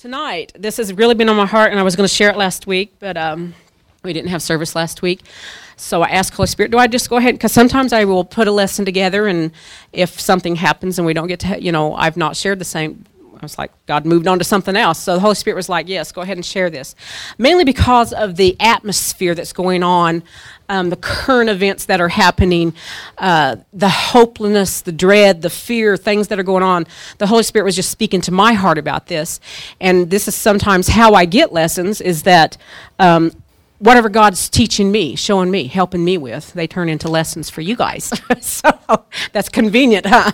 Tonight, this has really been on my heart, and I was going to share it last week, but we didn't have service last week. So I asked Holy Spirit, do I just go ahead? Because sometimes I will put a lesson together, and if something happens and we don't get to, I've not shared the same, I was like, God moved on to something else. So the Holy Spirit was like, yes, go ahead and share this. Mainly because of the atmosphere that's going on, the current events that are happening, the hopelessness, the dread, the fear, things that are going on. The Holy Spirit was just speaking to my heart about this. And this is sometimes how I get lessons, is that whatever God's teaching me, showing me, helping me with, they turn into lessons for you guys. So that's convenient, huh?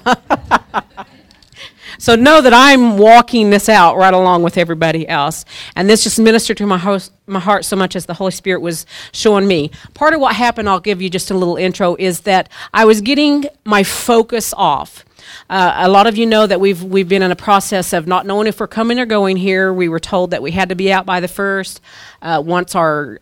So know that I'm walking this out right along with everybody else. And this just ministered to my heart so much as the Holy Spirit was showing me. Part of what happened, I'll give you just a little intro, is that I was getting my focus off. A lot of you know that we've been in a process of not knowing if we're coming or going here. We were told that we had to be out by the 1st. Once our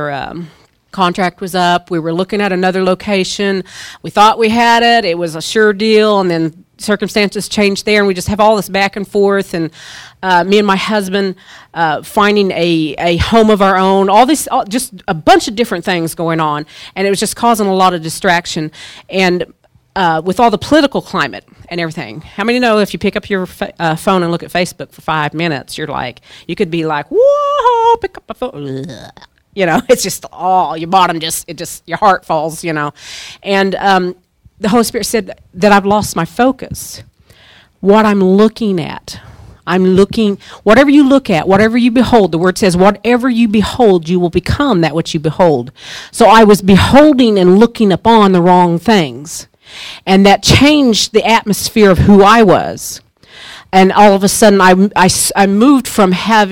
contract was up, we were looking at another location. We thought we had it. It was a sure deal, and then circumstances changed there, and we just have all this back and forth, and me and my husband finding a home of our own, just a bunch of different things going on, and it was just causing a lot of distraction. And with all the political climate and everything, how many know if you pick up your phone and look at Facebook for 5 minutes, you could be like, whoa, pick up a phone. It's just your bottom your heart falls, and the Holy Spirit said that I've lost my focus. What I'm looking at. Whatever you look at, whatever you behold, the word says, whatever you behold, you will become that which you behold. So I was beholding and looking upon the wrong things. And that changed the atmosphere of who I was. And all of a sudden, I moved from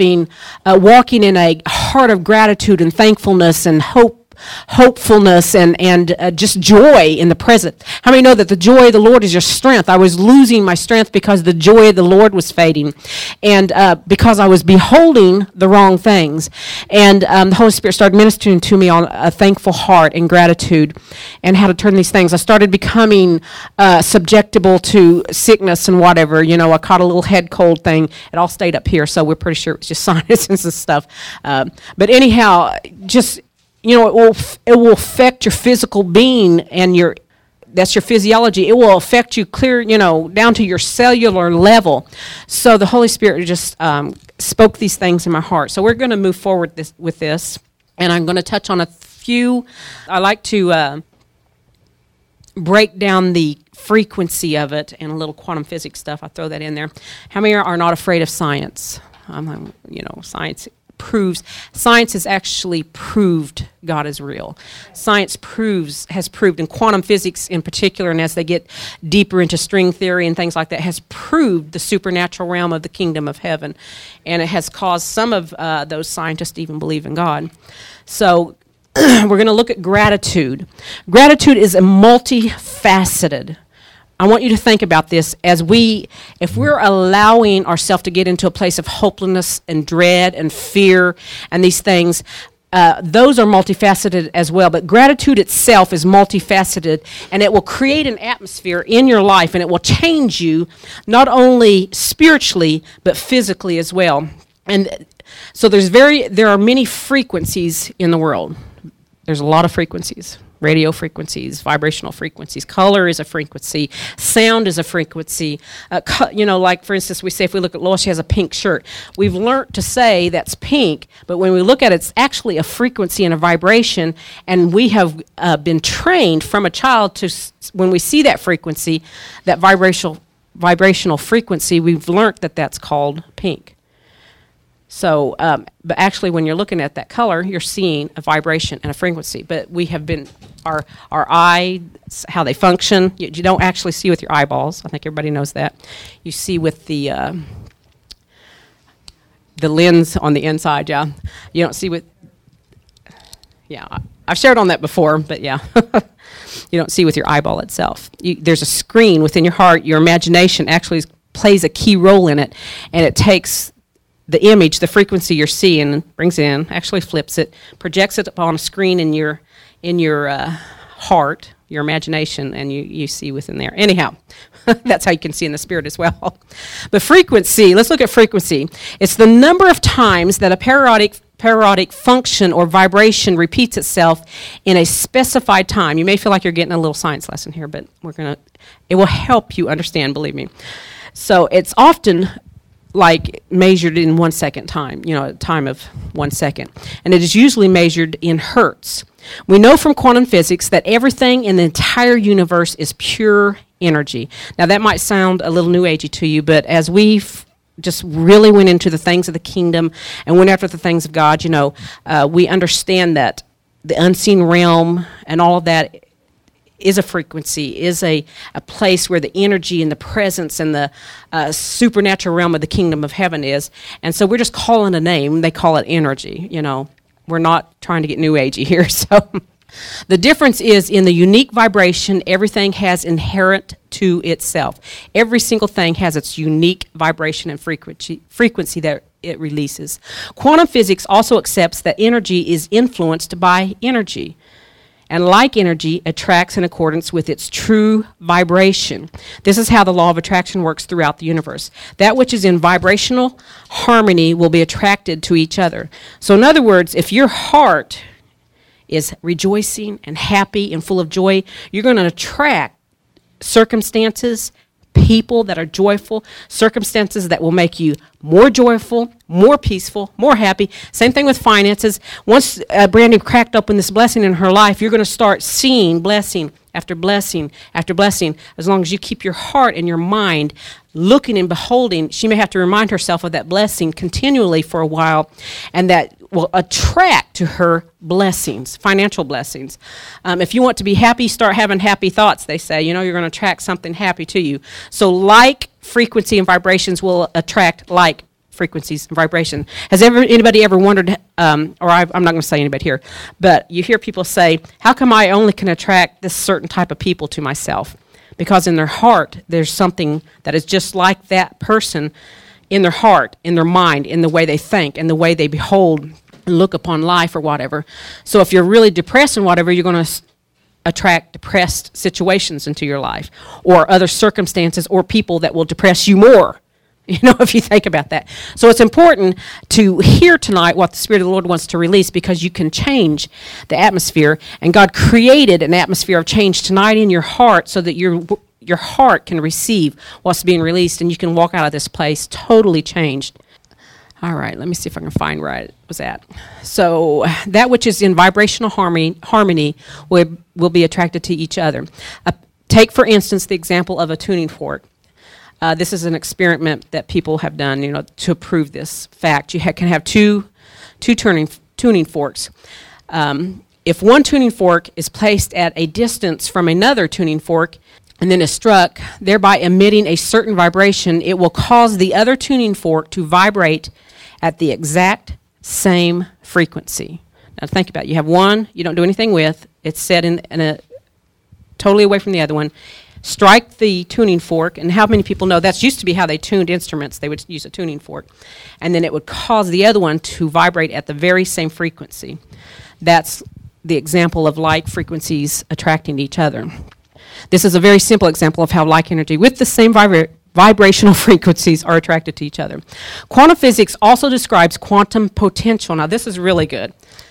walking in a heart of gratitude and thankfulness and hopefulness and just joy in the present. How many know that the joy of the Lord is your strength? I was losing my strength because the joy of the Lord was fading, and because I was beholding the wrong things. And the Holy Spirit started ministering to me on a thankful heart and gratitude and how to turn these things. I started becoming subjectable to sickness and whatever. I caught a little head cold thing. It all stayed up here, so we're pretty sure it was just sinuses and stuff. But anyhow, just it will affect your physical being, and that's your physiology. It will affect you clear, down to your cellular level. So the Holy Spirit just spoke these things in my heart. So we're going to move forward with this, and I'm going to touch on a few. I like to break down the frequency of it and a little quantum physics stuff. I throw that in there. How many are not afraid of science? Science has actually proved God is real. Science has proved, and quantum physics in particular, and as they get deeper into string theory and things like that, has proved the supernatural realm of the kingdom of heaven. And it has caused some of those scientists to even believe in God. So we're going to look at gratitude. Gratitude is a multifaceted. I want you to think about this if we're allowing ourselves to get into a place of hopelessness and dread and fear and these things, those are multifaceted as well. But gratitude itself is multifaceted, and it will create an atmosphere in your life, and it will change you not only spiritually but physically as well. And so there are many frequencies in the world. There's a lot of frequencies. Radio frequencies, vibrational frequencies. Color is a frequency. Sound is a frequency. Like, for instance, we say if we look at Lois, she has a pink shirt. We've learned to say that's pink, but when we look at it, it's actually a frequency and a vibration, and we have been trained from a child to, when we see that frequency, that vibrational frequency, we've learned that that's called pink. So, but actually when you're looking at that color, you're seeing a vibration and a frequency. But we have been, our eyes, how they function, you don't actually see with your eyeballs. I think everybody knows that. You see with the lens on the inside, yeah. You don't see with, yeah, I've shared on that before, but yeah. You don't see with your eyeball itself. There's a screen within your heart. Your imagination actually plays a key role in it, and it takes the image, the frequency you're seeing, brings in, actually flips it, projects it upon a screen in your heart, your imagination, and you see within there. Anyhow, That's how you can see in the spirit as well. But frequency, let's look at frequency. It's the number of times that a periodic function or vibration repeats itself in a specified time. You may feel like you're getting a little science lesson here, but it will help you understand, believe me. So it's often like measured in 1 second time, a time of 1 second. And it is usually measured in hertz. We know from quantum physics that everything in the entire universe is pure energy. Now that might sound a little new agey to you, but as we just really went into the things of the kingdom and went after the things of God, we understand that the unseen realm and all of that is a frequency, is a place where the energy and the presence and the supernatural realm of the kingdom of heaven is. And so we're just calling a name. They call it energy, We're not trying to get new agey here. So the difference is in the unique vibration everything has inherent to itself. Every single thing has its unique vibration and frequency that it releases. Quantum physics also accepts that energy is influenced by energy. And like energy attracts in accordance with its true vibration. This is how the law of attraction works throughout the universe. That which is in vibrational harmony will be attracted to each other. So in other words, if your heart is rejoicing and happy and full of joy, you're going to attract circumstances, people that are joyful, circumstances that will make you more joyful, more peaceful, more happy. Same thing with finances. Once Brandy cracked open this blessing in her life, you're going to start seeing blessing after blessing after blessing. As long as you keep your heart and your mind looking and beholding, she may have to remind herself of that blessing continually for a while, and that will attract to her blessings, financial blessings. If you want to be happy, start having happy thoughts, they say. You're going to attract something happy to you. So like frequency and vibrations will attract like frequencies and vibration. Has anybody ever wondered, I'm not going to say anybody here, but you hear people say, how come I only can attract this certain type of people to myself? Because in their heart, there's something that is just like that person in their heart, in their mind, in the way they think, in the way they behold and look upon life or whatever. So if you're really depressed and whatever, you're going to attract depressed situations into your life, or other circumstances or people that will depress you more, if you think about that. So it's important to hear tonight what the Spirit of the Lord wants to release, because you can change the atmosphere, and God created an atmosphere of change tonight in your heart so that your heart can receive what's being released, and you can walk out of this place totally changed. All right, let me see if I can find where I was at. So that which is in vibrational harmony will be attracted to each other. Take, for instance, the example of a tuning fork. This is an experiment that people have done, to prove this fact. You can have two tuning forks. If one tuning fork is placed at a distance from another tuning fork and then is struck, thereby emitting a certain vibration, it will cause the other tuning fork to vibrate at the exact same frequency. Now think about it. You have one you don't do anything with. It's set in a totally away from the other one. Strike the tuning fork, and how many people know that's used to be how they tuned instruments? They would use a tuning fork, and then it would cause the other one to vibrate at the very same frequency. That's the example of like frequencies attracting each other. This is a very simple example of how like energy with the same vibrational frequencies are attracted to each other. Quantum physics also describes quantum potential. Now this is really good.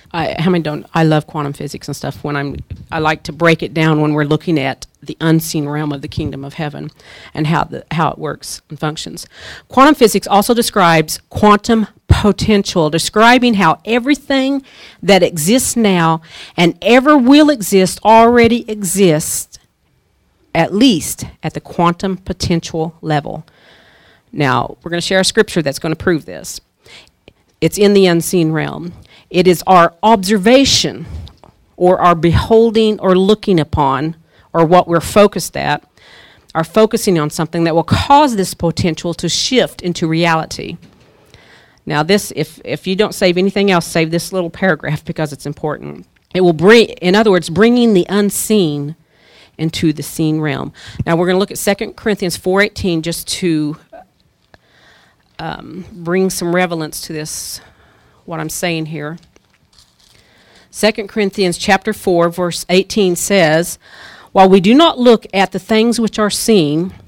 I love quantum physics and stuff. I like to break it down when we're looking at the unseen realm of the kingdom of heaven and how it works and functions. Quantum physics also describes quantum potential, describing how everything that exists now and ever will exist already exists, at least at the quantum potential level. Now, we're going to share a scripture that's going to prove this. It's in the unseen realm. It is our observation or our beholding or looking upon, or what we're focused at, are focusing on something that will cause this potential to shift into reality. Now this, if you don't save anything else, save this little paragraph because it's important. It will bring, in other words, bringing the unseen into the seen realm. Now we're going to look at 2 Corinthians 4:18 just to bring some relevance to this, what I'm saying here. 2 Corinthians chapter 4, verse 18 says, "While we do not look at the things which are seen,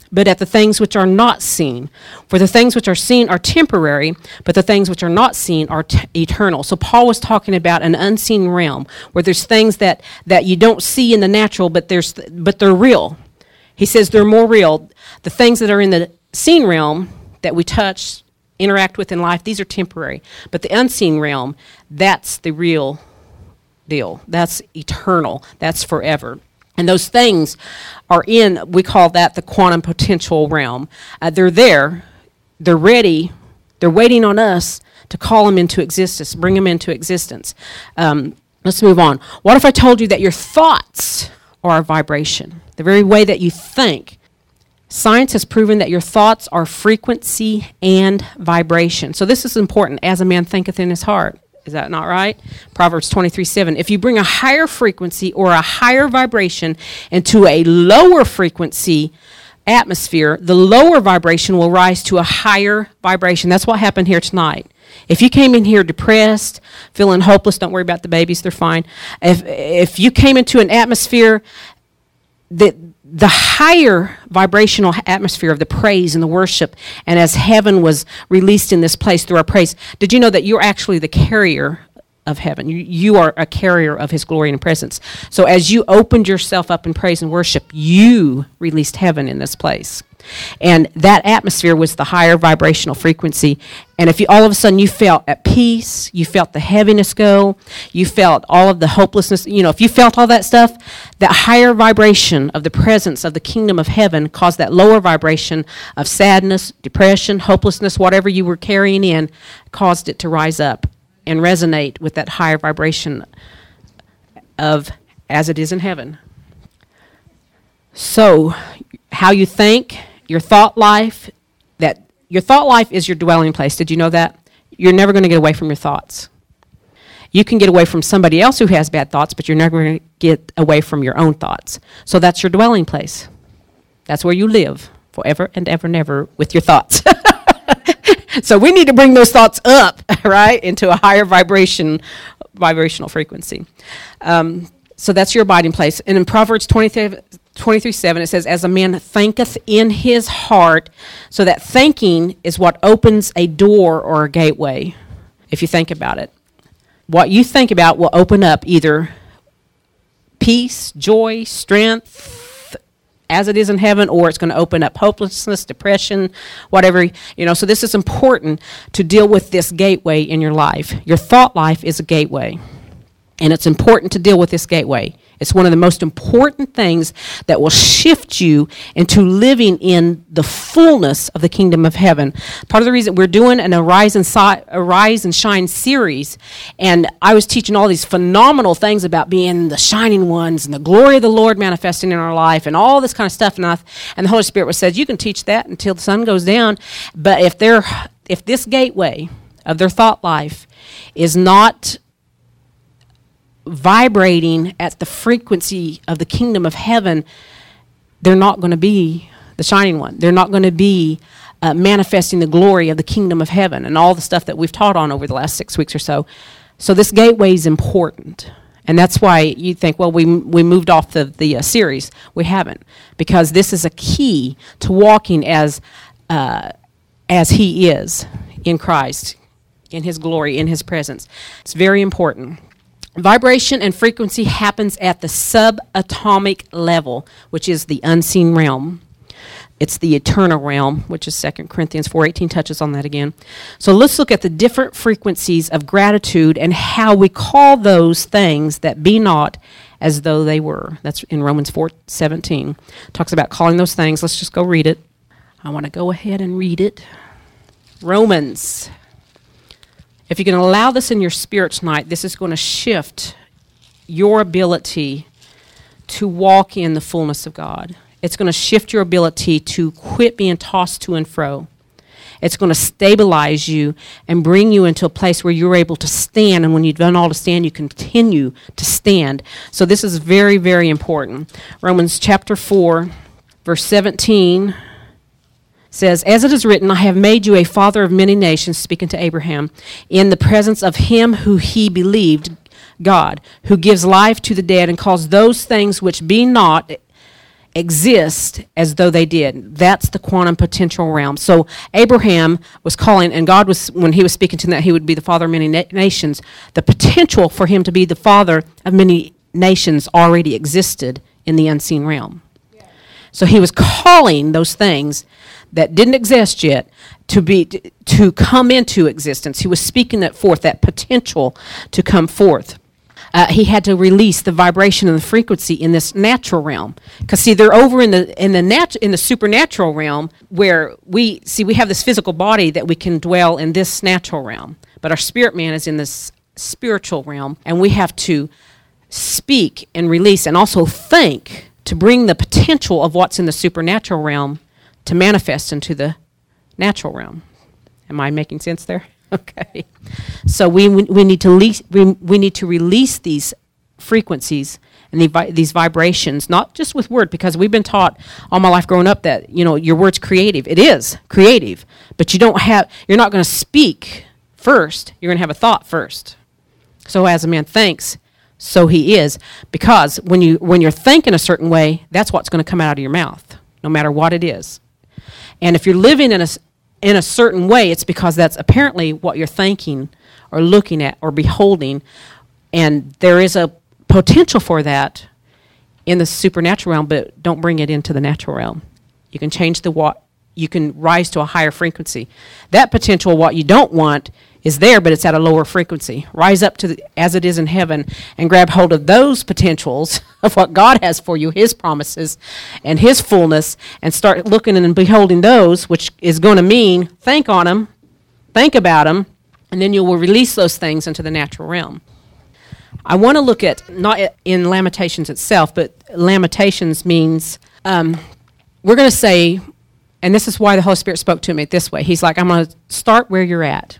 but at the things which are not seen. For the things which are seen are temporary, but the things which are not seen are eternal. So Paul was talking about an unseen realm where there's things that you don't see in the natural, but they're real. He says they're more real. The things that are in the seen realm that we touch, interact with in life, these are temporary. But the unseen realm, that's the real deal. That's eternal. That's forever. And those things are we call that the quantum potential realm. They're there. They're ready. They're waiting on us to call them into existence, bring them into existence. Let's move on. What if I told you that your thoughts are a vibration? The very way that you think. Science has proven that your thoughts are frequency and vibration. So this is important. As a man thinketh in his heart. Is that not right? Proverbs 23:7. If you bring a higher frequency or a higher vibration into a lower frequency atmosphere, the lower vibration will rise to a higher vibration. That's what happened here tonight. If you came in here depressed, feeling hopeless, don't worry about the babies, they're fine. If you came into an atmosphere that the higher vibrational atmosphere of the praise and the worship, and as heaven was released in this place through our praise, did you know that you're actually the carrier of heaven? You are a carrier of his glory and presence. So as you opened yourself up in praise and worship, you released heaven in this place. And that atmosphere was the higher vibrational frequency. And if you all of a sudden you felt at peace, you felt the heaviness go, you felt all of the hopelessness, if you felt all that stuff, that higher vibration of the presence of the kingdom of heaven caused that lower vibration of sadness, depression, hopelessness, whatever you were carrying in, caused it to rise up and resonate with that higher vibration of as it is in heaven. So, how you think, your thought life is your dwelling place. Did you know that? You're never going to get away from your thoughts. You can get away from somebody else who has bad thoughts, but you're never going to get away from your own thoughts. So that's your dwelling place. That's where you live forever and ever and ever with your thoughts. So we need to bring those thoughts up, right, into a higher vibrational frequency. So that's your abiding place. And in Proverbs 23:7, it says, as a man thinketh in his heart, so that thinking is what opens a door or a gateway, if you think about it. What you think about will open up either peace, joy, strength, as it is in heaven, or it's going to open up hopelessness, depression, whatever. So this is important to deal with this gateway in your life. Your thought life is a gateway. And it's important to deal with this gateway. It's one of the most important things that will shift you into living in the fullness of the kingdom of heaven. Part of the reason we're doing an Arise and Shine series, and I was teaching all these phenomenal things about being the shining ones and the glory of the Lord manifesting in our life and all this kind of stuff. And the Holy Spirit said, you can teach that until the sun goes down. But if this gateway of their thought life is not vibrating at the frequency of the kingdom of heaven, they're not going to be the shining one. They're not going to be manifesting the glory of the kingdom of heaven and all the stuff that we've taught on over the last 6 weeks or so. So this gateway is important. And that's why you think, well, we moved off the series. We haven't. Because this is a key to walking as he is in Christ, in his glory, in his presence. It's very important. Vibration and frequency happens at the subatomic level, which is the unseen realm. It's the eternal realm, which is 2 Corinthians 4:18 touches on that again. So let's look at the different frequencies of gratitude and how we call those things that be not as though they were. That's in Romans 4:17. Talks about calling those things. Let's just go read it. I want to go ahead and read it. Romans. If you can allow this in your spirit tonight, this is going to shift your ability to walk in the fullness of God. It's going to shift your ability to quit being tossed to and fro. It's going to stabilize you and bring you into a place where you're able to stand, and when you've done all to stand, you continue to stand. So this is very, very important. Romans chapter 4, verse 17 says, as it is written, I have made you a father of many nations, speaking to Abraham, in the presence of him who he believed, God, who gives life to the dead and calls those things which be not exist as though they did. That's the quantum potential realm. So Abraham was calling, and God was, when he was speaking to him that he would be the father of many nations, the potential for him to be the father of many nations already existed in the unseen realm. Yeah. So he was calling those things that didn't exist yet to come into existence. He was speaking that forth, that potential to come forth. He had to release the vibration and the frequency in this natural realm, because see, they're over in the supernatural realm where we have this physical body that we can dwell in this natural realm, but our spirit man is in this spiritual realm, and we have to speak and release and also think to bring the potential of what's in the supernatural realm to manifest into the natural realm. Am I making sense there? Okay. So we need to release these frequencies and these vibrations, not just with word, because we've been taught all my life growing up that, your word's creative. It is creative, but you're not going to speak first. You're going to have a thought first. So as a man thinks, so he is, because when you're thinking a certain way, that's what's going to come out of your mouth, no matter what it is. And if you're living in a certain way, it's because that's apparently what you're thinking or looking at or beholding, and there is a potential for that in the supernatural realm, but don't bring it into the natural realm. You can change you can rise to a higher frequency. That potential, what you don't want, is there, but it's at a lower frequency. Rise up to as it is in heaven and grab hold of those potentials of what God has for you, his promises and his fullness, and start looking and beholding those, which is going to mean think on them, think about them, and then you will release those things into the natural realm. I want to look at, not in Lamentations itself, but Lamentations means, we're going to say, and this is why the Holy Spirit spoke to me this way. He's like, I'm going to start where you're at.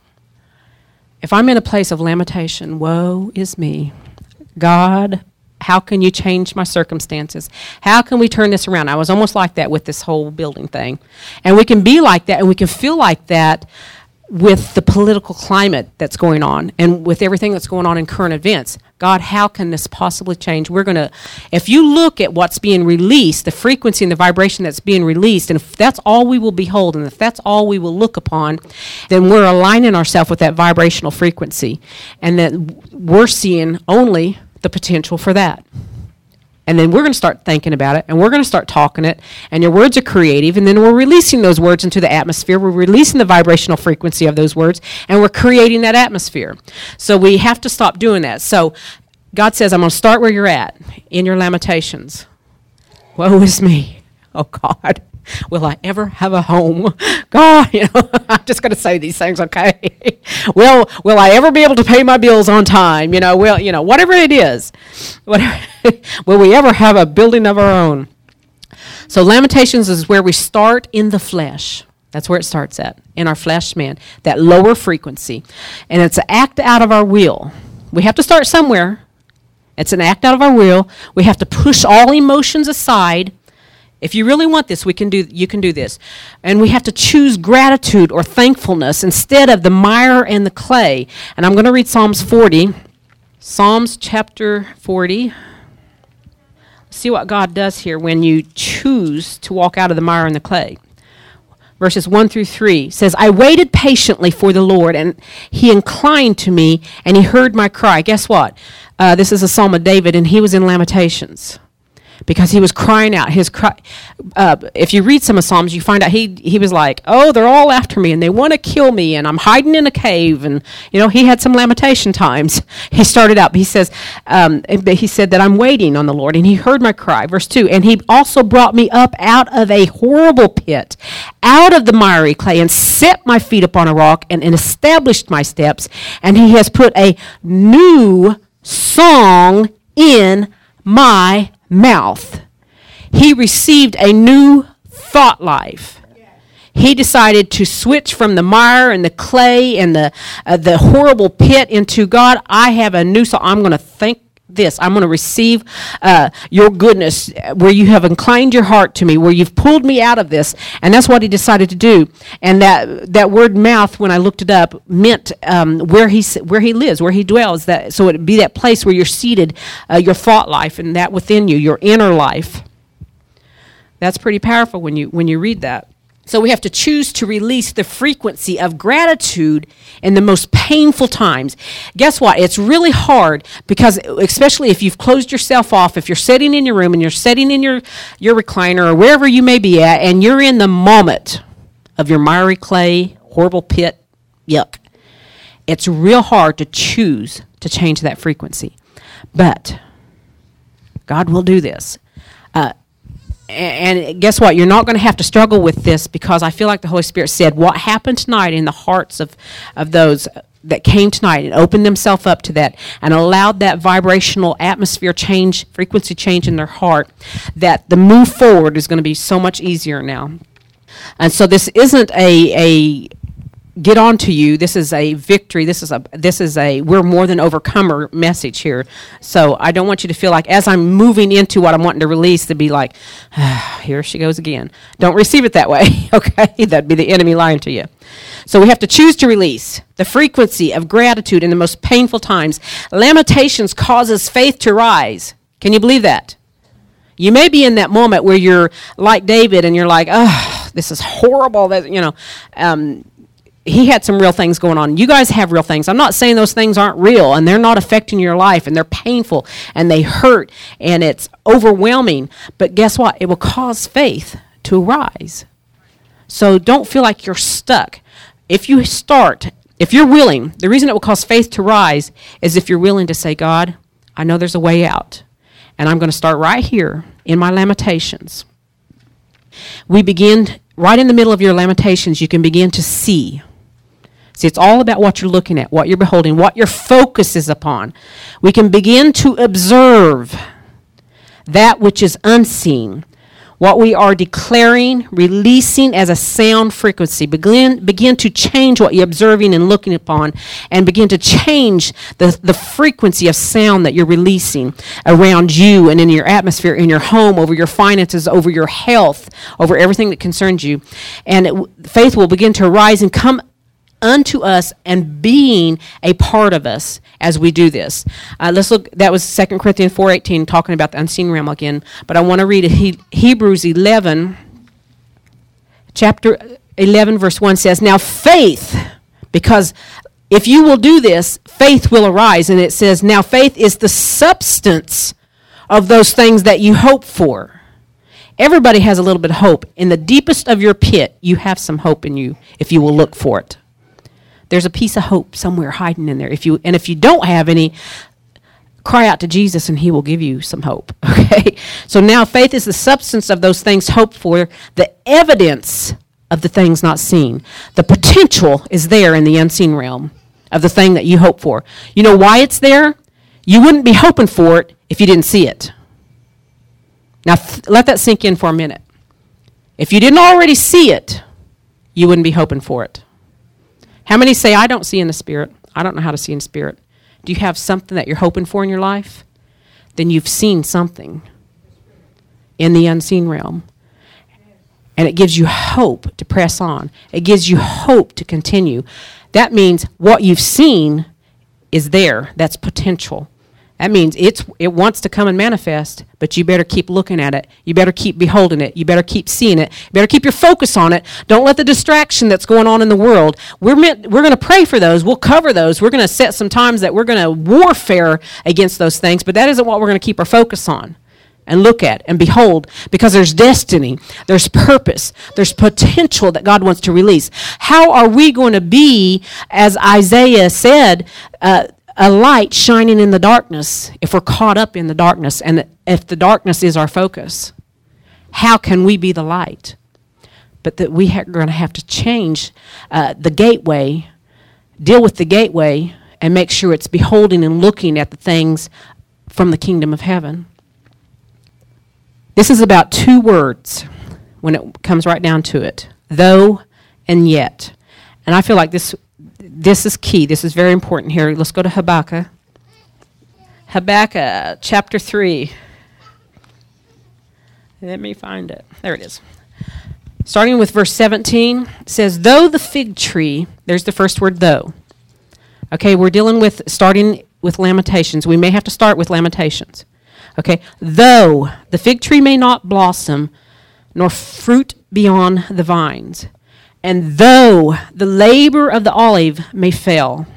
If I'm in a place of lamentation, woe is me. God, how can you change my circumstances? How can we turn this around? I was almost like that with this whole building thing. And we can be like that, and we can feel like that with the political climate that's going on and with everything that's going on in current events. God, how can this possibly change? If you look at what's being released, the frequency and the vibration that's being released, and if that's all we will behold, and if that's all we will look upon, then we're aligning ourselves with that vibrational frequency, and then we're seeing only the potential for that. And then we're going to start thinking about it, and we're going to start talking it, and your words are creative, and then we're releasing those words into the atmosphere. We're releasing the vibrational frequency of those words, and we're creating that atmosphere. So we have to stop doing that. So God says, I'm going to start where you're at in your Lamentations. Woe is me. Oh, God. Will I ever have a home? God, I'm just going to say these things, okay? Will I ever be able to pay my bills on time? Whatever it is. Will we ever have a building of our own? So Lamentations is where we start in the flesh. That's where it starts at, in our flesh man, that lower frequency. And it's an act out of our will. We have to start somewhere. It's an act out of our will. We have to push all emotions aside. If you really want this, you can do this. And we have to choose gratitude or thankfulness instead of the mire and the clay. And I'm going to read Psalms 40. Psalms chapter 40. See what God does here when you choose to walk out of the mire and the clay. Verses 1 through 3 says, I waited patiently for the Lord, and he inclined to me, and he heard my cry. Guess what? This is a Psalm of David, and he was in Lamentations. Because he was crying out. His cry. If you read some of Psalms, you find out he was like, oh, they're all after me, and they want to kill me, and I'm hiding in a cave. And, he had some lamentation times. He started out. He said that I'm waiting on the Lord, and he heard my cry. Verse 2, and he also brought me up out of a horrible pit, out of the miry clay, and set my feet upon a rock, and established my steps. And he has put a new song in my mouth. He received a new thought life. He decided to switch from the mire and the clay and the horrible pit into, God, I have a new song. I'm going to think this. I'm going to receive your goodness, where you have inclined your heart to me, where you've pulled me out of this. And that's what he decided to do. And that word mouth, when I looked it up, meant where he lives, where he dwells. So it would be that place where you're seated, your thought life, and that within you, your inner life. That's pretty powerful when you read that. So we have to choose to release the frequency of gratitude in the most painful times. Guess what? It's really hard because, especially if you've closed yourself off, if you're sitting in your room and you're sitting in your recliner or wherever you may be at, and you're in the moment of your miry clay, horrible pit, yuck. It's real hard to choose to change that frequency. But God will do this. And guess what? You're not going to have to struggle with this, because I feel like the Holy Spirit said what happened tonight in the hearts of those that came tonight and opened themselves up to that and allowed that vibrational atmosphere change, frequency change in their heart, that the move forward is going to be so much easier now. And so this isn't a get on to you. This is a victory. This is a we're more than overcomer message here. So I don't want you to feel like as I'm moving into what I'm wanting to release to be like, here she goes again. Don't receive it that way, okay? That'd be the enemy lying to you. So we have to choose to release the frequency of gratitude in the most painful times. Lamentations causes faith to rise. Can you believe that? You may be in that moment where you're like David and you're like, oh, this is horrible. That he had some real things going on. You guys have real things. I'm not saying those things aren't real and they're not affecting your life and they're painful and they hurt and it's overwhelming. But guess what? It will cause faith to rise. So don't feel like you're stuck. If you're willing, the reason it will cause faith to rise is if you're willing to say, God, I know there's a way out. And I'm going to start right here in my Lamentations. We begin right in the middle of your Lamentations. You can begin to see. See, it's all about what you're looking at, what you're beholding, what your focus is upon. We can begin to observe that which is unseen, what we are declaring, releasing as a sound frequency. Begin to change what you're observing and looking upon, and begin to change the frequency of sound that you're releasing around you and in your atmosphere, in your home, over your finances, over your health, over everything that concerns you. And faith will begin to rise and come unto us and being a part of us as we do this. Let's look. That was 2 Corinthians 4:18, talking about the unseen realm again. But I want to read it. Hebrews 11, chapter 11, verse 1 says, now faith, because if you will do this, faith will arise. And it says, now faith is the substance of those things that you hope for. Everybody has a little bit of hope. In the deepest of your pit, you have some hope in you if you will look for it. There's a piece of hope somewhere hiding in there. If you don't have any, cry out to Jesus and he will give you some hope. Okay? So now faith is the substance of those things hoped for, the evidence of the things not seen. The potential is there in the unseen realm of the thing that you hope for. You know why it's there? You wouldn't be hoping for it if you didn't see it. Now let that sink in for a minute. If you didn't already see it, you wouldn't be hoping for it. How many say, I don't see in the Spirit? I don't know how to see in the Spirit. Do you have something that you're hoping for in your life? Then you've seen something in the unseen realm. And it gives you hope to press on. It gives you hope to continue. That means what you've seen is there. That's potential. That means it wants to come and manifest, but you better keep looking at it. You better keep beholding it. You better keep seeing it. You better keep your focus on it. Don't let the distraction that's going on in the world. We're going to pray for those. We'll cover those. We're going to set some times that we're going to warfare against those things, but that isn't what we're going to keep our focus on and look at and behold, because there's destiny, there's purpose, there's potential that God wants to release. How are we going to be, as Isaiah said, a light shining in the darkness if we're caught up in the darkness and if the darkness is our focus? How can we be the light? But that we are going to have to change the gateway, deal with the gateway, and make sure it's beholding and looking at the things from the kingdom of heaven. This is about two words when it comes right down to it: though and yet. And I feel like this is key. This is very important here. Let's go to Habakkuk. Habakkuk chapter 3. Let me find it. There it is. Starting with verse 17, it says, though the fig tree, there's the first word, though. Okay, we're starting with Lamentations. We may have to start with Lamentations. Okay, though the fig tree may not blossom, nor fruit beyond the vines. And though the labor of the olive may fail,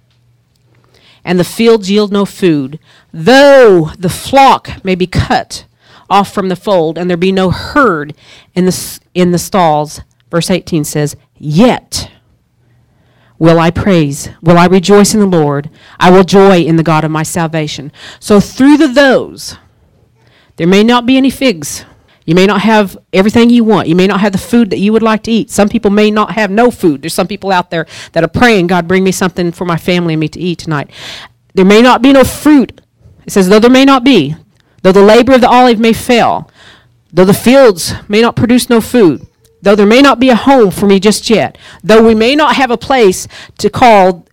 and the fields yield no food, though the flock may be cut off from the fold, and there be no herd in the stalls, verse 18 says, yet will I praise, will I rejoice in the Lord, I will joy in the God of my salvation. So through the those, there may not be any figs. You may not have everything you want. You may not have the food that you would like to eat. Some people may not have no food. There's some people out there that are praying, God, bring me something for my family and me to eat tonight. There may not be no fruit. It says, though there may not be, though the labor of the olive may fail, though the fields may not produce no food, though there may not be a home for me just yet, though we may not have a place to call,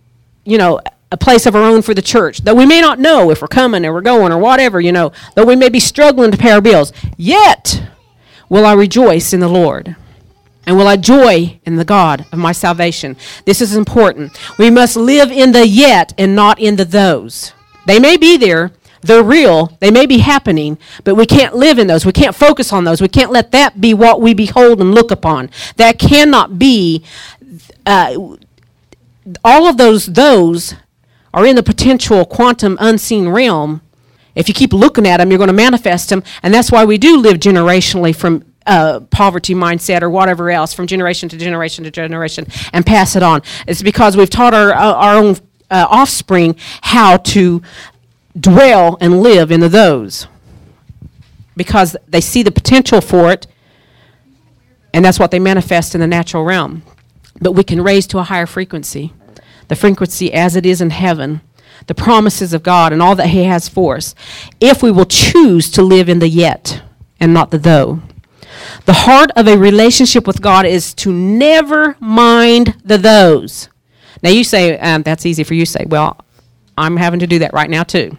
a place of our own for the church, though we may not know if we're coming or we're going or whatever, though we may be struggling to pay our bills, yet will I rejoice in the Lord, and will I joy in the God of my salvation. This is important. We must live in the yet and not in the those. They may be there. They're real. They may be happening, but we can't live in those. We can't focus on those. We can't let that be what we behold and look upon. That cannot be. All of those are in the potential quantum unseen realm. If you keep looking at them, you're going to manifest them, and that's why we do live generationally from poverty mindset or whatever else, from generation to generation to generation, and pass it on. It's because we've taught our own offspring how to dwell and live in the those, because they see the potential for it, and that's what they manifest in the natural realm. But we can raise to a higher frequency, the frequency as it is in heaven, the promises of God and all that he has for us, if we will choose to live in the yet and not the though. The heart of a relationship with God is to never mind the those. Now you say, that's easy for you to say. Well, I'm having to do that right now too.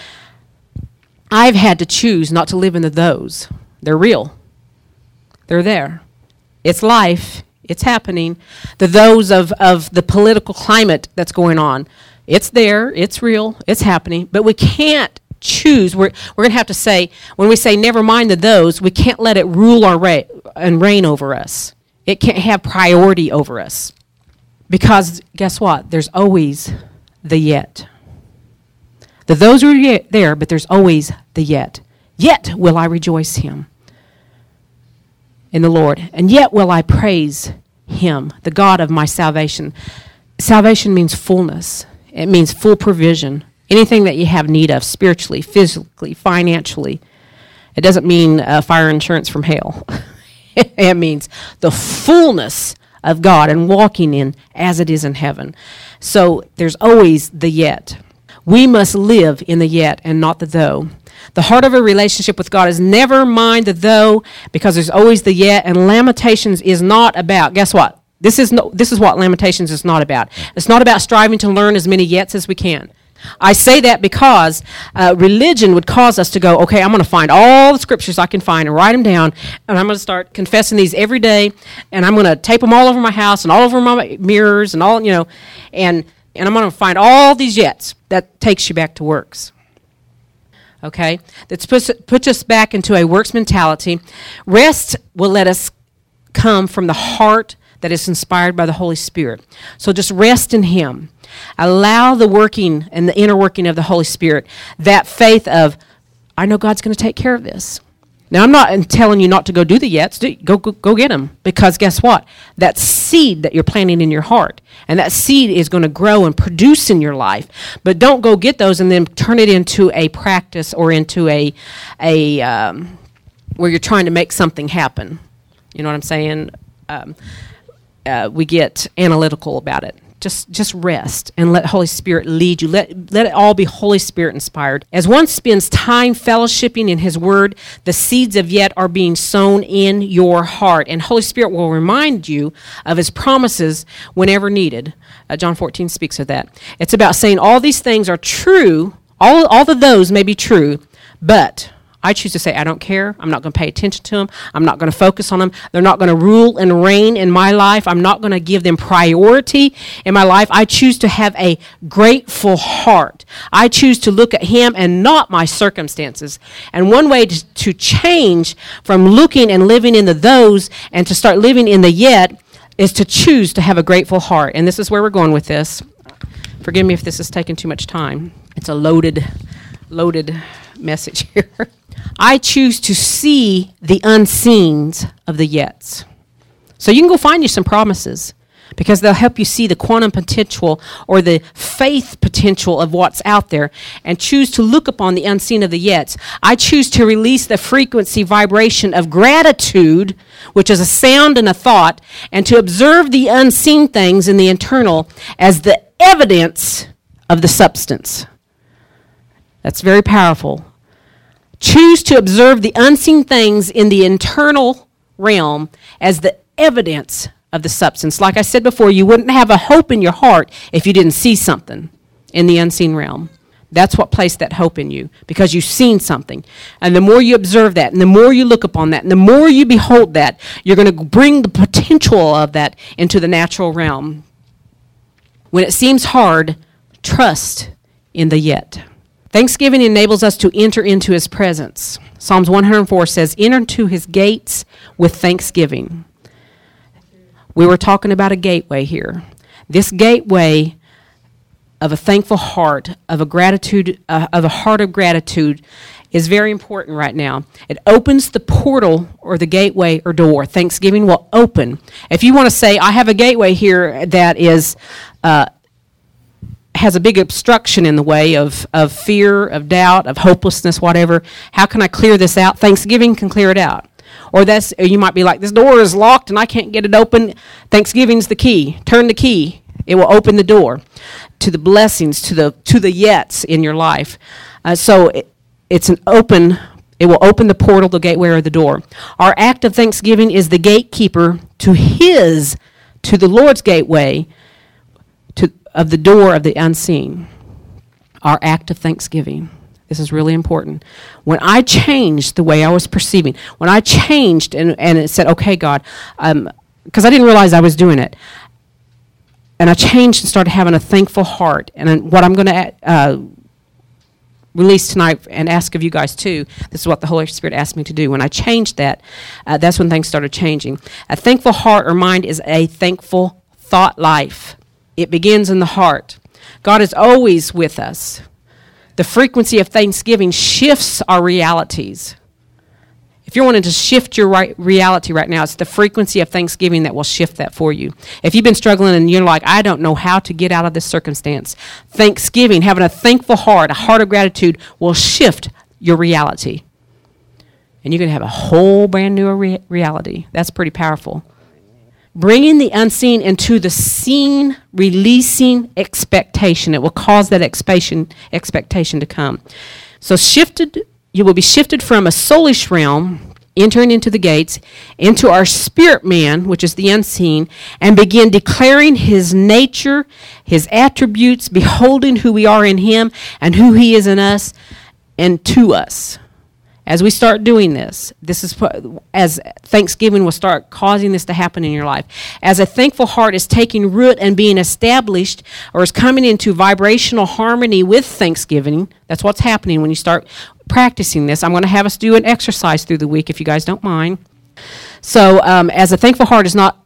I've had to choose not to live in the those. They're real. They're there. It's life. It's happening. The those of the political climate that's going on. It's there. It's real. It's happening. But we can't choose. We're going to have to say, when we say never mind the those, we can't let it rule and reign over us. It can't have priority over us. Because guess what? There's always the yet. The those are there, but there's always the yet. Yet will I rejoice him in the Lord, and yet will I praise him, the God of my salvation. Salvation means fullness. It means full provision. Anything that you have need of spiritually, physically, financially. It doesn't mean fire insurance from hell. It means the fullness of God and walking in as it is in heaven. So there's always the yet. We must live in the yet and not the though. The heart of a relationship with God is never mind the though, because there's always the yet, and Lamentations is not about, guess what? This is what Lamentations is not about. It's not about striving to learn as many yets as we can. I say that because religion would cause us to go, okay, I'm going to find all the scriptures I can find and write them down, and I'm going to start confessing these every day, and I'm going to tape them all over my house and all over my mirrors and all, and I'm going to find all these yets. That takes you back to works. Okay? That puts us back into a works mentality. Rest will let us come from the heart that is inspired by the Holy Spirit. So just rest in him. Allow the working and the inner working of the Holy Spirit, that faith of, I know God's going to take care of this. Now, I'm not telling you not to go do the yets. Go get them. Because guess what? That seed that you're planting in your heart, and that seed is going to grow and produce in your life. But don't go get those and then turn it into a practice or into a where you're trying to make something happen. You know what I'm saying? We get analytical about it. Just rest and let Holy Spirit lead you. Let it all be Holy Spirit inspired. As one spends time fellowshipping in his word, the seeds of yet are being sown in your heart. And Holy Spirit will remind you of his promises whenever needed. John 14 speaks of that. It's about saying all these things are true. All of those may be true, but I choose to say, I don't care. I'm not going to pay attention to them. I'm not going to focus on them. They're not going to rule and reign in my life. I'm not going to give them priority in my life. I choose to have a grateful heart. I choose to look at him and not my circumstances. And one way to change from looking and living in the those and to start living in the yet is to choose to have a grateful heart. And this is where we're going with this. Forgive me if this is taking too much time. It's a loaded message here. I choose to see the unseens of the yets. So you can go find you some promises because they'll help you see the quantum potential or the faith potential of what's out there and choose to look upon the unseen of the yets. I choose to release the frequency vibration of gratitude, which is a sound and a thought, and to observe the unseen things in the internal as the evidence of the substance. That's very powerful. Choose to observe the unseen things in the internal realm as the evidence of the substance. Like I said before, you wouldn't have a hope in your heart if you didn't see something in the unseen realm. That's what placed that hope in you, because you've seen something. And the more you observe that, and the more you look upon that, and the more you behold that, you're going to bring the potential of that into the natural realm. When it seems hard, trust in the yet. Thanksgiving enables us to enter into his presence. Psalms 104 says, enter into his gates with thanksgiving. We were talking about a gateway here. This gateway of a thankful heart, of a gratitude, of a heart of gratitude is very important right now. It opens the portal or the gateway or door. Thanksgiving will open. If you want to say, I have a gateway here that is has a big obstruction in the way of fear, of doubt, of hopelessness, whatever. How can I clear this out? Thanksgiving can clear it out. Or you might be like, this door is locked and I can't get it open. Thanksgiving's the key. Turn the key. It will open the door to the blessings, to the yets in your life. It will open the portal, the gateway, or the door. Our act of thanksgiving is the gatekeeper to the Lord's gateway, of the door of the unseen. Our act of thanksgiving. This is really important. When I changed the way I was perceiving, when I changed and it said, okay, God, because I didn't realize I was doing it, and I changed and started having a thankful heart. And what I'm going to release tonight and ask of you guys too, this is what the Holy Spirit asked me to do. When I changed that, that's when things started changing. A thankful heart or mind is a thankful thought life. It begins in the heart. God is always with us. The frequency of thanksgiving shifts our realities. If you're wanting to shift your reality right now, it's the frequency of thanksgiving that will shift that for you. If you've been struggling and you're like, I don't know how to get out of this circumstance, thanksgiving, having a thankful heart, a heart of gratitude, will shift your reality. And you're going to have a whole brand new reality. That's pretty powerful. Bringing the unseen into the seen, releasing expectation. It will cause that expectation to come. So you will be shifted from a soulish realm, entering into the gates, into our spirit man, which is the unseen, and begin declaring his nature, his attributes, beholding who we are in him and who he is in us and to us. As we start doing this is as Thanksgiving will start causing this to happen in your life. As a thankful heart is taking root and being established or is coming into vibrational harmony with Thanksgiving, that's what's happening when you start practicing this. I'm going to have us do an exercise through the week if you guys don't mind. So as a thankful heart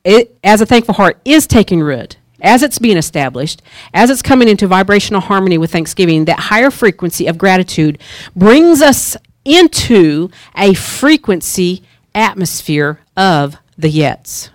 is taking root, as it's being established, as it's coming into vibrational harmony with Thanksgiving, that higher frequency of gratitude brings us into a frequency atmosphere of the yets.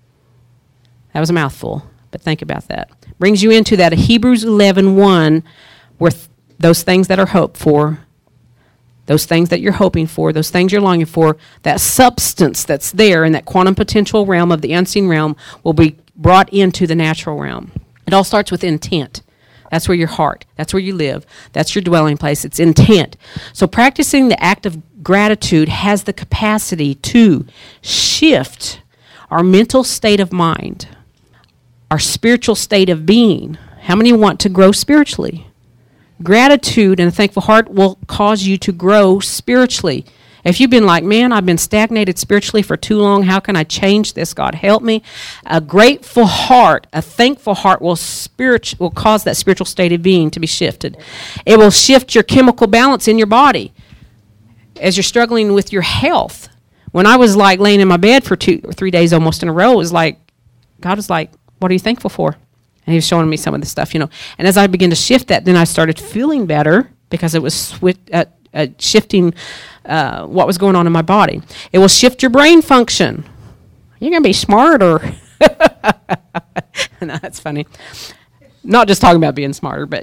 That was a mouthful, but think about that. Brings you into that Hebrews 11:1, where those things that are hoped for, those things that you're hoping for, those things you're longing for, that substance that's there in that quantum potential realm of the unseen realm will be brought into the natural realm. It all starts with intent. That's where your heart, that's where you live, that's your dwelling place, it's intent. So practicing the act of gratitude has the capacity to shift our mental state of mind, our spiritual state of being. How many want to grow spiritually? Gratitude and a thankful heart will cause you to grow spiritually. If you've been like, man, I've been stagnated spiritually for too long, how can I change this? God, help me. A grateful heart, a thankful heart will cause that spiritual state of being to be shifted. It will shift your chemical balance in your body as you're struggling with your health. When I was like laying in my bed for 2 or 3 days almost in a row, it was like, God was like, what are you thankful for? And he was showing me some of the stuff, And as I began to shift that, then I started feeling better because it was shifting what was going on in my body. It will shift your brain function. You're going to be smarter. No, that's funny. Not just talking about being smarter, but,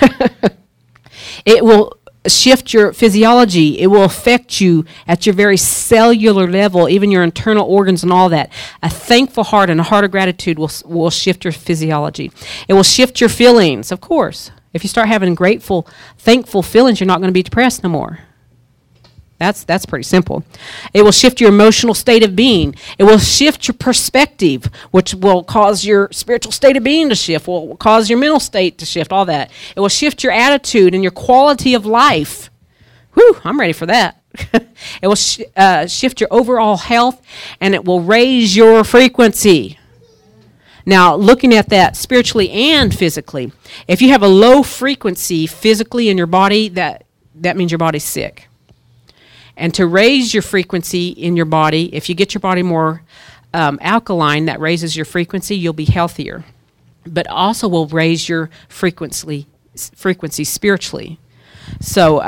It will shift your physiology. It will affect you at your very cellular level, even your internal organs and all that. A thankful heart and a heart of gratitude will shift your physiology. It will shift your feelings, of course. If you start having grateful, thankful feelings, you're not going to be depressed no more. That's pretty simple. It will shift your emotional state of being. It will shift your perspective, which will cause your spiritual state of being to shift, will cause your mental state to shift, all that. It will shift your attitude and your quality of life. Whew, I'm ready for that. It will shift your overall health, and it will raise your frequency. Now, looking at that spiritually and physically, if you have a low frequency physically in your body, that means your body's sick. And to raise your frequency in your body, if you get your body more alkaline, that raises your frequency, you'll be healthier. But also will raise your frequency spiritually. So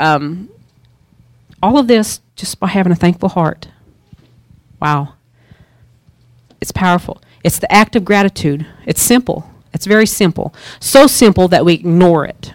all of this just by having a thankful heart. Wow. It's powerful. It's the act of gratitude. It's simple. It's very simple. So simple that we ignore it.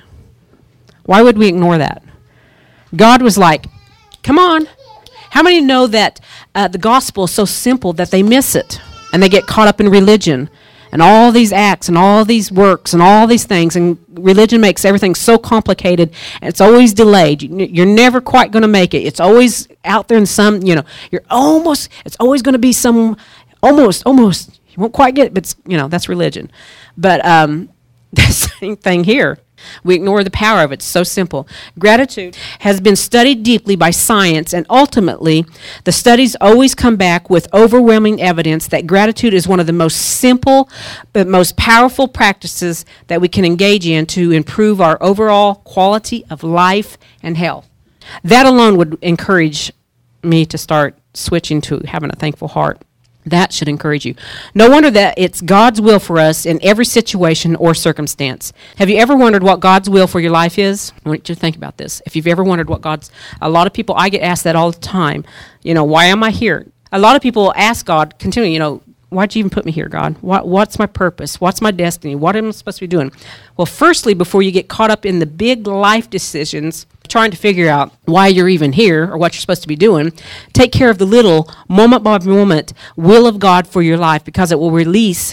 Why would we ignore that? God was like, come on. How many know that the gospel is so simple that they miss it and they get caught up in religion and all these acts and all these works and all these things, and religion makes everything so complicated and it's always delayed. You're never quite going to make it. It's always out there in some, it's always going to be some, almost, you won't quite get it, but that's religion. But the same thing here. We ignore the power of it. It's so simple. Gratitude has been studied deeply by science, and ultimately, the studies always come back with overwhelming evidence that gratitude is one of the most simple but most powerful practices that we can engage in to improve our overall quality of life and health. That alone would encourage me to start switching to having a thankful heart. That should encourage you. No wonder that it's God's will for us in every situation or circumstance. Have you ever wondered what God's will for your life is? I want you to think about this. If you've ever wondered a lot of people, I get asked that all the time. Why am I here? A lot of people ask God continually, why'd you even put me here, God? What's my purpose? What's my destiny? What am I supposed to be doing? Well, firstly, before you get caught up in the big life decisions, trying to figure out why you're even here or what you're supposed to be doing, take care of the little moment by moment will of God for your life, because it will release,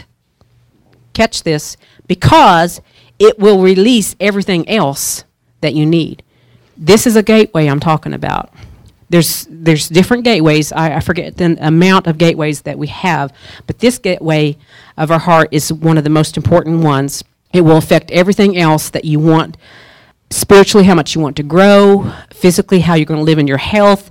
catch this, because it will release everything else that you need. This is a gateway I'm talking about. There's different gateways. I forget the amount of gateways that we have, but this gateway of our heart is one of the most important ones. It will affect everything else that you want. Spiritually, how much you want to grow. Physically, how you're going to live in your health,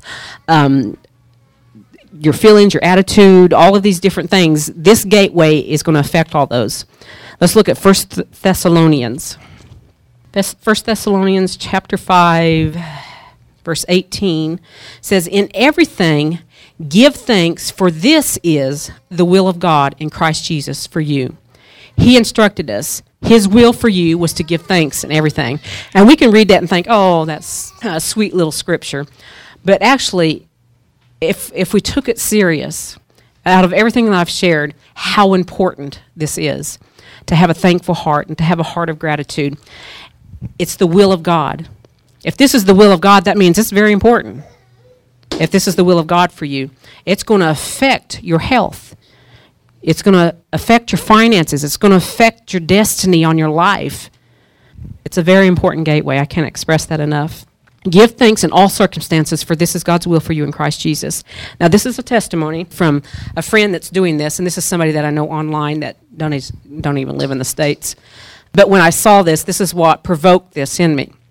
your feelings, your attitude, all of these different things. This gateway is going to affect all those. Let's look at 1 Thessalonians. 1 Thessalonians chapter 5, verse 18 says, "In everything give thanks, for this is the will of God in Christ Jesus for you." He instructed us. His will for you was to give thanks in everything. And we can read that and think, oh, that's a sweet little scripture. But actually, if we took it serious, out of everything that I've shared, how important this is, to have a thankful heart and to have a heart of gratitude. It's the will of God. If this is the will of God, that means it's very important. If this is the will of God for you, it's going to affect your health. It's going to affect your finances. It's going to affect your destiny on your life. It's a very important gateway. I can't express that enough. Give thanks in all circumstances, for this is God's will for you in Christ Jesus. Now, this is a testimony from a friend that's doing this, and this is somebody that I know online that don't even live in the States. But when I saw this, this is what provoked this in me.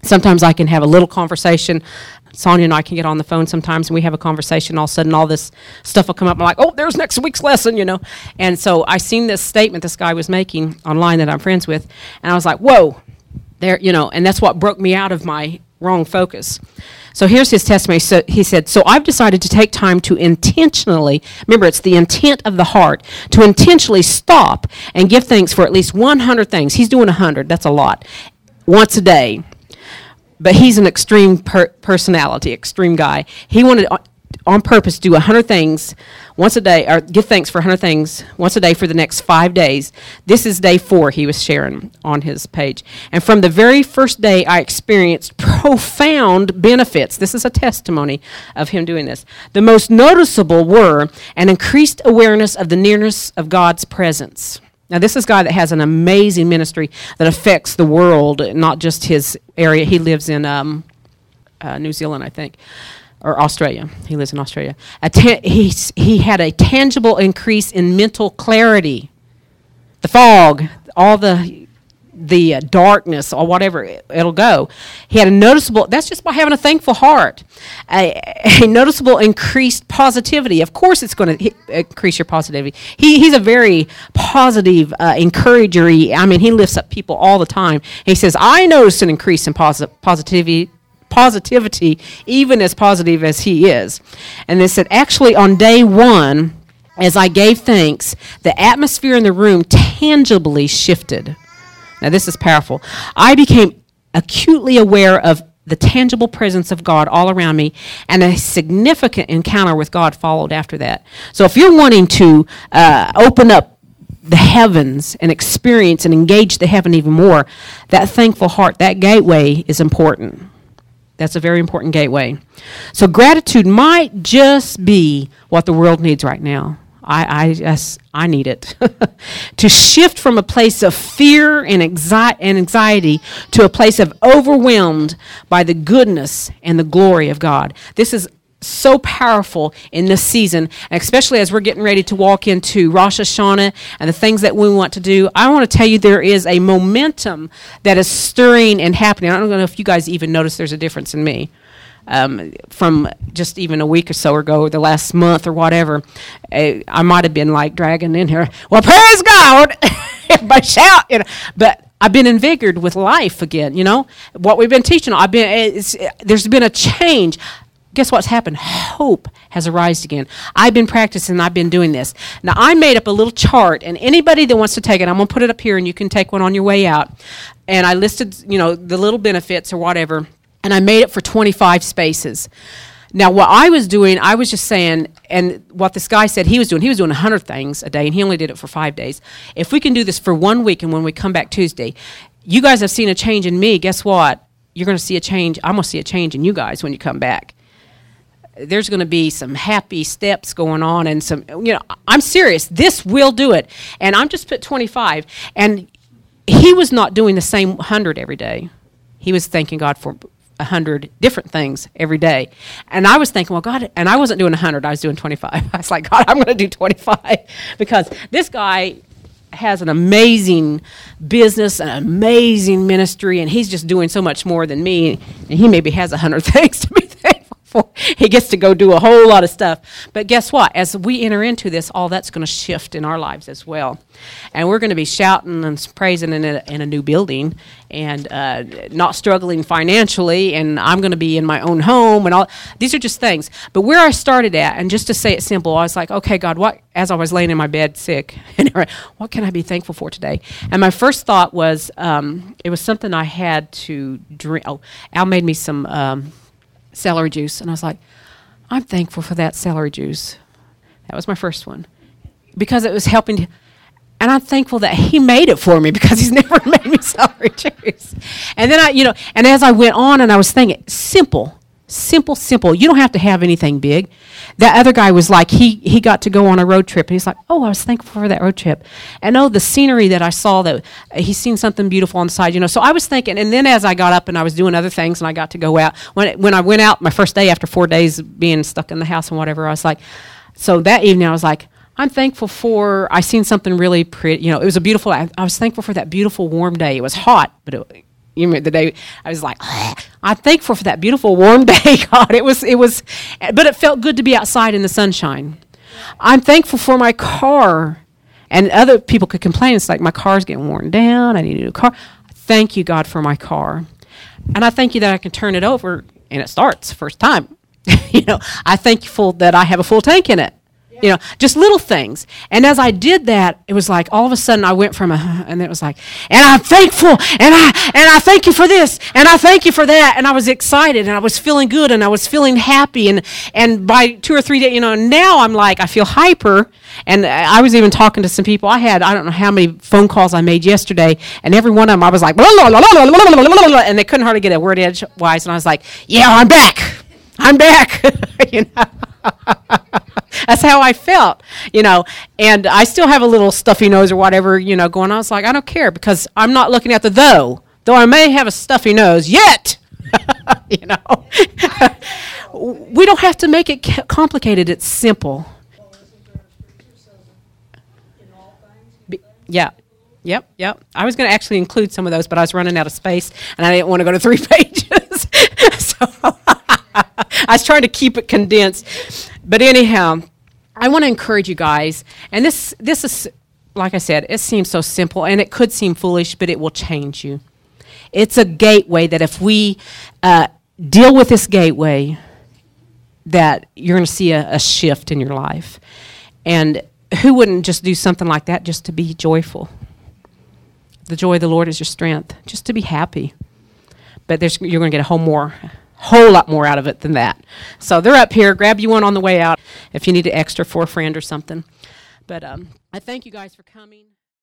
Sometimes I can have a little conversation. Sonia and I can get on the phone sometimes, and we have a conversation. All of a sudden, all this stuff will come up. I'm like, oh, there's next week's lesson, And so I seen this statement this guy was making online that I'm friends with, and I was like, whoa, there, and that's what broke me out of my wrong focus. So here's his testimony. So he said, so I've decided to take time to intentionally, remember, it's the intent of the heart, to intentionally stop and give thanks for at least 100 things. He's doing 100. That's a lot. Once a day. But he's an extreme personality, extreme guy. He wanted on purpose to do 100 things once a day, or give thanks for 100 things once a day for the next 5 days. This is day 4 he was sharing on his page. And from the very first day, I experienced profound benefits. This is a testimony of him doing this. The most noticeable were an increased awareness of the nearness of God's presence. Now, this is a guy that has an amazing ministry that affects the world, not just his area. He lives in New Zealand, I think, or Australia. He lives in Australia. He had a tangible increase in mental clarity. The fog, all the darkness, or whatever, it'll go. He had a noticeable, that's just by having a thankful heart, a noticeable increased positivity. Of course it's going to increase your positivity. He's a very positive encourager. He lifts up people all the time. He says, I noticed an increase in positivity, even as positive as he is. And they said, actually on day 1, as I gave thanks, the atmosphere in the room tangibly shifted. Now, this is powerful. I became acutely aware of the tangible presence of God all around me, and a significant encounter with God followed after that. So if you're wanting to open up the heavens and experience and engage the heaven even more, that thankful heart, that gateway is important. That's a very important gateway. So gratitude might just be what the world needs right now. I need it. To shift from a place of fear and anxiety to a place of overwhelmed by the goodness and the glory of God. This is so powerful in this season, especially as we're getting ready to walk into Rosh Hashanah and the things that we want to do. I want to tell you there is a momentum that is stirring and happening. I don't know if you guys even notice there's a difference in me. From just even a week or so ago, or the last month or whatever, I might have been like dragging in here, well, praise God, everybody shout, but I've been invigorated with life again, what we've been teaching. There's been a change. Guess what's happened? Hope has arisen again. I've been practicing, I've been doing this. Now, I made up a little chart, and anybody that wants to take it, I'm going to put it up here, and you can take one on your way out. And I listed, the little benefits or whatever, and I made it for 25 spaces. Now, what I was doing, I was just saying, and what this guy said he was doing 100 things a day, and he only did it for 5 days. If we can do this for 1 week, and when we come back Tuesday, you guys have seen a change in me. Guess what? You're going to see a change. I'm going to see a change in you guys when you come back. There's going to be some happy steps going on, and some, I'm serious. This will do it. And I'm just put 25. And he was not doing the same 100 every day. He was thanking God for 100 different things every day. And I was thinking, well, God, and I wasn't doing 100, I was doing 25. I was like, God, I'm going to do 25 because this guy has an amazing business, an amazing ministry, and he's just doing so much more than me. And he maybe has 100 things to be thankful for. He gets to go do a whole lot of stuff. But guess what? As we enter into this, all that's going to shift in our lives as well. And we're going to be shouting and praising in a new building and not struggling financially. And I'm going to be in my own home and all. These are just things. But where I started at, and just to say it simple, I was like, okay, God, what? As I was laying in my bed sick, what can I be thankful for today? And my first thought was it was something I had to drink. Oh, Al made me some celery juice. And I was like, I'm thankful for that celery juice. That was my first one. Because it was helping. And I'm thankful that he made it for me because he's never made me celery juice. And then and as I went on and I was thinking, simple. You don't have to have anything big. That other guy was like, he got to go on a road trip. And he's like, oh, I was thankful for that road trip. And the scenery that I saw, that he's seen something beautiful on the side, So I was thinking, and then as I got up and I was doing other things and I got to go out, when I went out my first day after 4 days being stuck in the house and whatever, I was like, so that evening I was like, I'm thankful for, I seen something really pretty, it was a beautiful, I was thankful for that beautiful warm day. It was hot, but You mean the day I was like, I'm thankful for that beautiful warm day, God. It was, but it felt good to be outside in the sunshine. I'm thankful for my car. And other people could complain. It's like, my car's getting worn down. I need a new car. Thank you, God, for my car. And I thank you that I can turn it over and it starts first time. I thankful that I have a full tank in it. Just little things. And as I did that, it was like all of a sudden I went from and it was like, and I'm thankful, and I thank you for this, and I thank you for that, and I was excited, and I was feeling good, and I was feeling happy, and by 2 or 3 days, now I'm like, I feel hyper, and I was even talking to some people. I don't know how many phone calls I made yesterday, and every one of them I was like, blah, blah, blah, blah, blah, blah, blah, blah, and they couldn't hardly get a word edgewise, and I was like, yeah, I'm back. That's how I felt, and I still have a little stuffy nose or whatever, going on. I was like, I don't care, because I'm not looking at the though I may have a stuffy nose yet, we don't have to make it complicated. It's simple. Yeah. Yep. I was going to actually include some of those, but I was running out of space, and I didn't want to go to 3 pages. So I was trying to keep it condensed. But anyhow, I want to encourage you guys, and this is, like I said, it seems so simple, and it could seem foolish, but it will change you. It's a gateway that if we deal with this gateway, that you're going to see a shift in your life. And who wouldn't just do something like that just to be joyful? The joy of the Lord is your strength, just to be happy. But you're going to get a whole lot more out of it than that. So they're up here. Grab you one on the way out if you need an extra for a friend or something. But I thank you guys for coming.